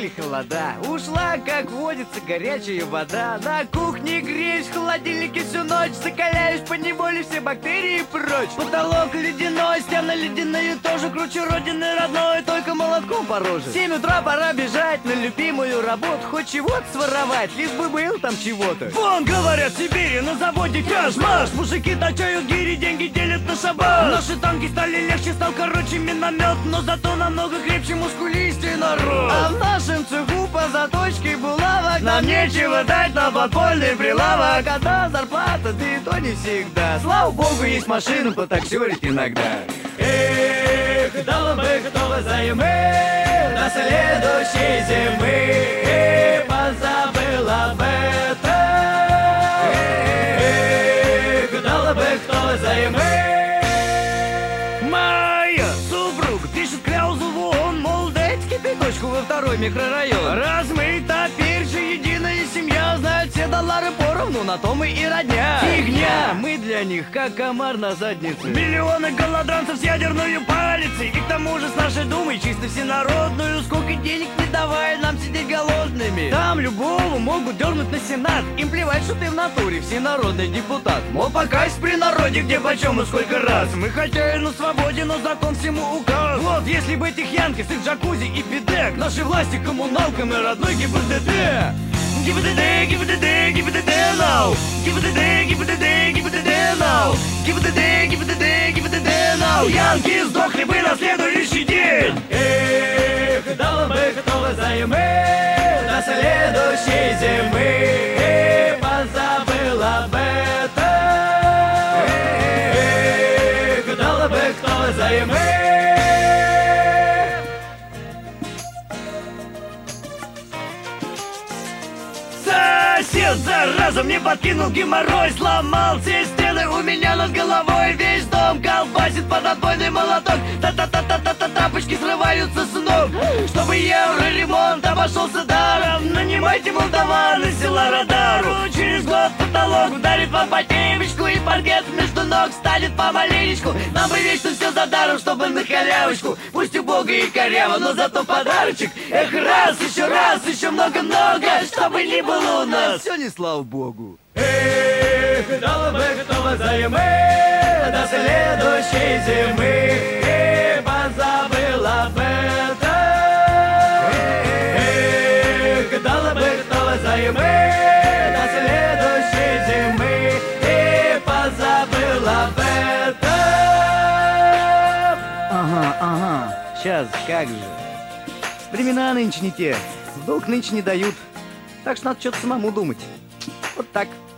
зимние холода. Ушла, как водится, горячая вода. На кухне греюсь, в холодильнике всю ночь. Закаляюсь по неволе, все бактерии прочь. Потолок ледяной, стены ледяные тоже. Круче родины родной, только молотком по роже. В 7 утра пора бежать на любимую работу. Хоть чего-то своровать, лишь бы был там чего-то. Вон, говорят, в Сибири на заводе каш-маш. Мужики точают гири, деньги делят на шабаш. Наши танки стали легче, стал короче миномет. Но зато намного крепче, мускулистый народ. А в нашем цеху по заточке булавок нам нечего дать на подпольный прилавок. Одна зарплата, да и то не всегда. Слава богу, есть машина потаксерить иногда. Эх, дала бы кто взаймы до следующей зимы. Позабыл об этом. Эх, дала бы кто взаймы. Моя супруга пишет кляузу, он, мол, дайте кипяточку во второй микрорайон. Раз мы теперь же единая семья, знают все доллары поровну, на то мы и родня. Фигня, мы для них как комар на заднице. Миллионы голодранцев с ядерной палицей. И к тому же с нашей думой чисто всенародную. Сколько денег не давай нам сидеть голодными. Там любого могут дернуть на сенат. Им плевать, что ты в натуре всенародный депутат. Мол, покайся при народе, где почем и сколько раз. Мы хотя и на свободе, но закон всему указ. Вот, если бы этих янки с их джакузи и бидек, наши власти коммуналкам и родной ГИБДД. ГИБДД, ГИБДД, ГИБДД now. ГИБДД, ГИБДД, ГИБДД now. ГИБДД, ГИБДД, ГИБДД now. Янки сдохли бы на следующий день. Эх, дала бы кто взаймы до следующей зимы. Позабыл об этом. Эх, дала бы кто взаймы. Сосед, зараза, мне подкинул геморрой. Сломал все стены у меня над головой. Весь дом колбасит под отбойный молоток. Та-та-та-та-та-та, тапочки срываются с ног. Чтобы евроремонт обошелся даром, нанимайте молдаван из села Радару. Через год потолок ударит вам по темечку, и паркет между ног станет помаленечку. Нам бы вечно все за даром, чтобы на халявочку. Пусть убого и коряво, но зато подарочек. Эх, раз, еще много-много, чтобы не было у нас. Все не слава богу. Эх, дала бы кто взаймы до следующей зимы. Позабыл об этом. Эх, дала бы кто взаймы до следующей зимы. И позабыл об этом. Ага, сейчас, как же. Времена нынче не те, в долг нынче не дают. Так что надо что-то самому думать. Вот так.